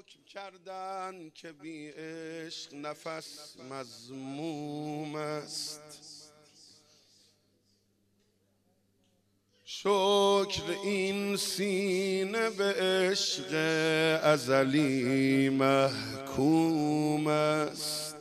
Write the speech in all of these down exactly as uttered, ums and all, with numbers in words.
حکم کردن که بی عشق نفس مذموم است. شکر این سینه به عشق ازلی محکوم است.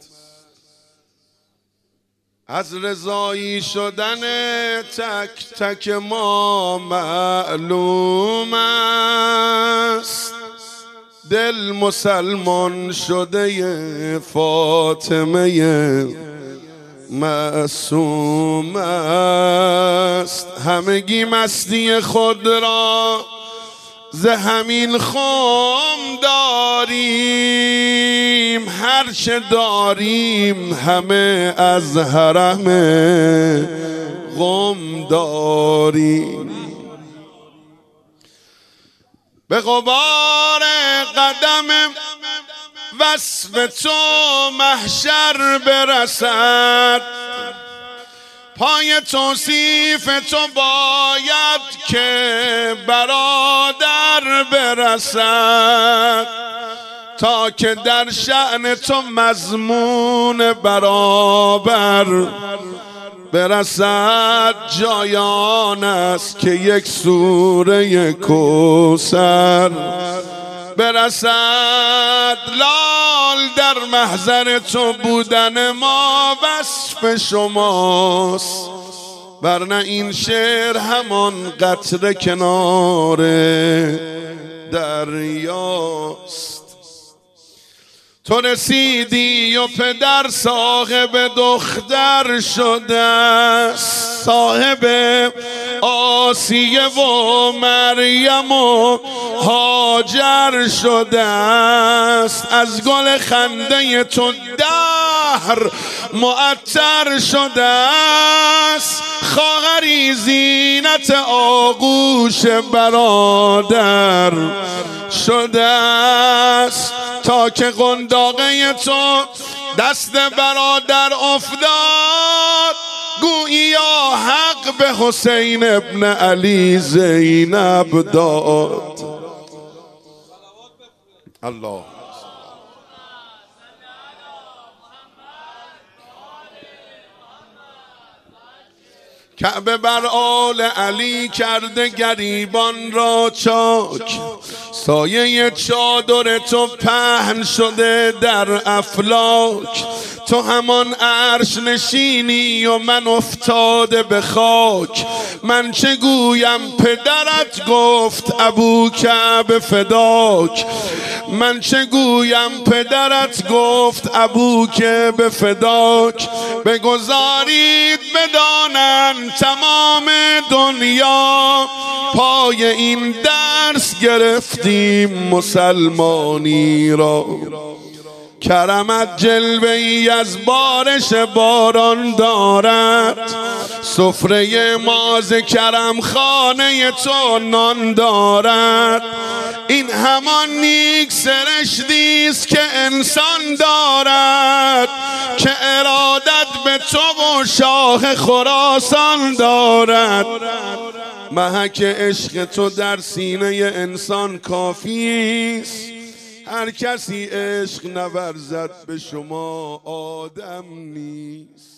از رضایی شدن تک تک ما معلوم است. دل مسلمان شده فاطمه معصوم است. همگی مستی خود را ز همین خم داریم، هرچه داریم همه از حرم قم داریم. به غبار قدم وصف تو محشر برسد، پای توصیف تو باید که برادر برسد، تا که در شأن تو مضمون برابر برسد. جایان است که یک سوره کوثر برسد. لال در محضر تو بودن ما وصف شماست، ورنه این شعر همان قطره کنار دریاست. تو رسیدی و پدر صاحب دختر شده، صاحب آسیه و مریم و هاجر شده است. از گل خنده تو دهر معطر شده است. خواهری زینت آغوش برادر شده است، تا که قنداقه تو دست برادر افتاد. گوییا حق به حسین ابن علی زینب داد. الله کعبه بر آل علی کرده گریبان را چاک، سایه چادر تو پهن شده در افلاک. تو همان عرش نشینی و من افتاده به خاک. من چه گویم پدرت گفت ابو کعب فداک. من چه گویم پدرت گفت ابو کعب فداک. بگذارید بدانن تمام دنیا، پای این درس گرفتیم مسلمانی را. کرمت جلوه ای از بارش باران دارد، سفره ماز کرم خانه تو نان دارد. این همان نیک سرشتی است که انسان دارد، که ارادت به تو و شاه خراسان دارد. محک عشق تو در سینه انسان کافی است، هر کسی عشق نورزد به شما آدم نیست.